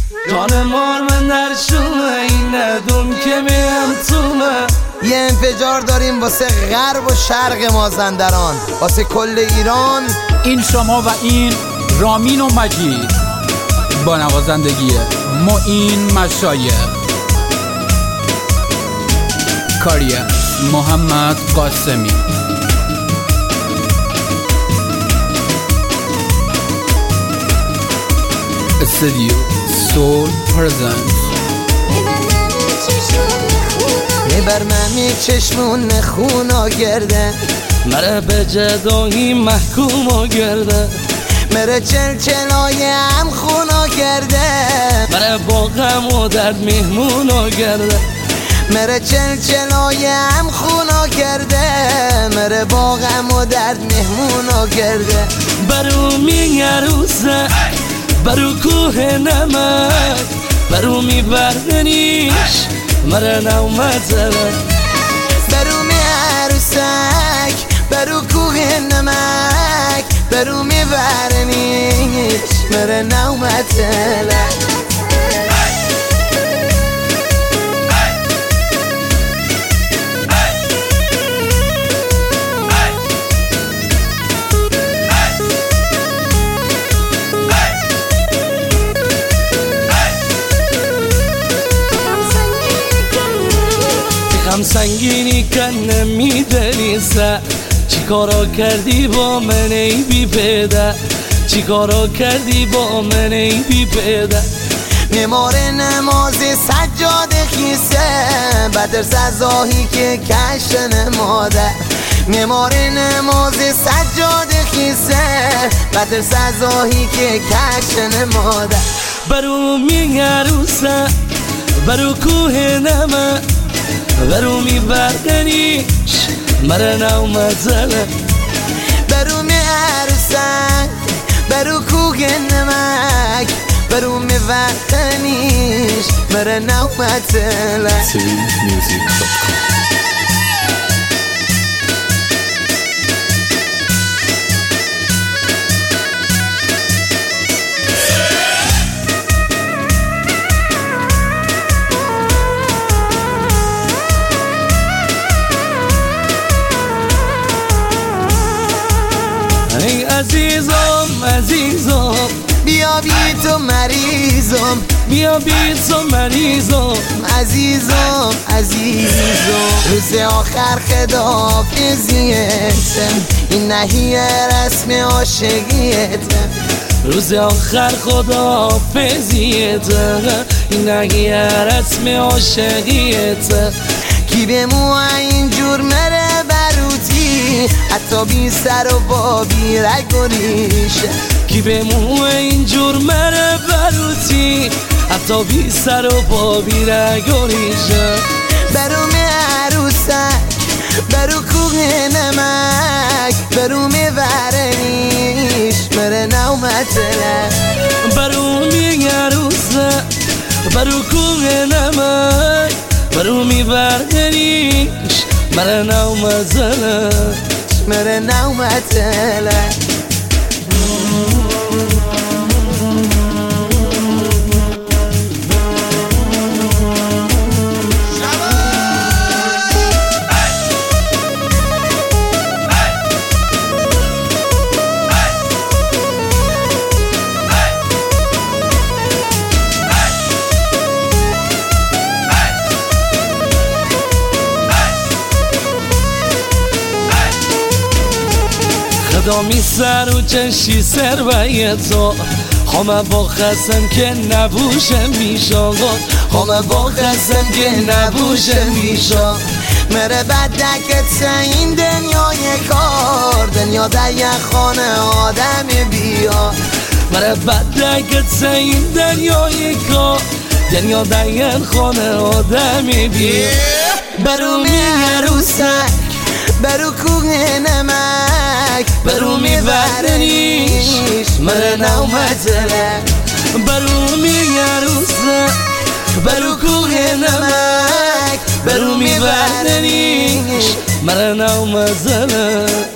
جان مار من در شومه این ندون که میم تومه. یه انفجار داریم واسه غرب و شرق مازندران، واسه کل ایران. این شما و این رامین و مجید با نوازندگی معین مشایخ. کاری محمد قاسمی. استودیو سول پرزنت. میبر من چشمون خونا گرده، مره به جدایی محکوم و گرده. مره چلچلای هم خونا گرده، مره با غم و درد مهمون و گرده. مره چلچلای هم خونا گرده، مره با غم و درد مهمون و گرده. برو میگروسه برو کوه نمک، برو میبردنیش مره نومته. برو می عروسک برو کوه نمک، برو می برنیش مره نومته. غم سنگینی کنه میدلیسه. چی کارا کردی با من ای بی پدر، چی کارا کردی با من ای بی پدر. نمار نماز سجاد خیسه، بدر سزاهی که کشت نماده. نمار نماز سجاد خیسه، بدر سزاهی که کشت نماده. برو میگروسه برو کوه نمک، برو میبردنیش مره نومته. برو می عروسک برو کوه نمک، برو می وطنیش مره نومته. ای عزیزم عزیزم بیا بی تو مریضم، بیا بی تو مریضم. عزیزم عزیزم روز آخر خداحافظیتم، این نهیه رسم عاشقیتم. روز آخر خداحافظیتم، این نهیه رسم عاشقیتم. کی به مو اینجور مره بروتی، حتی بی سر و با بی رگ و ریشه. کی به مو اینجور مره بروتی، حتی بی سر و با بی رگ و ریشه. برو می عروسک برو کوه نمک، برو می برنیش مره نومته. برو میگروسه برو کوه نمک، برو میبردنیش مره نومته. مره نومته. خدا می سر و چشی سر و یه تو، همه با خسم که نبوشه میشا. همه با خسم که نبوشه میشا. مره بدکت این دنیای کار، دنیا در یه خانه آدم بیا. مره بدکت این دنیای کار، دنیا در یه خانه آدم بیا. برو می عروسک برو کوه نمک، برو می بردنیش مره نومته. برو میگروسه برو کوه نمک، برو میبردنیش مره نومته.